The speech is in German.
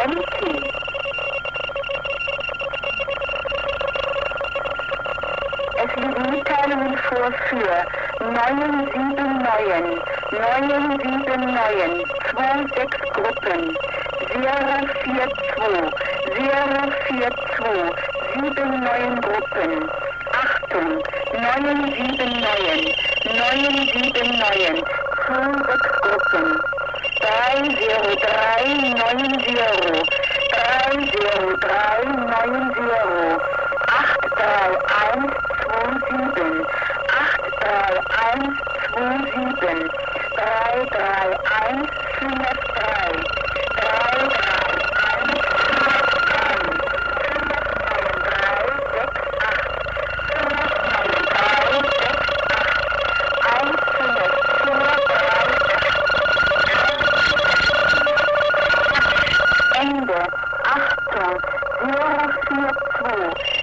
Plenty. Es liegen Mitteilungen vor für 979, 979, 26 Gruppen, 042, 042, 7 neuen Gruppen. Achtung, 979, 979, 26 Gruppen, 30390, 30390, 83127, 83127, 33143, 042,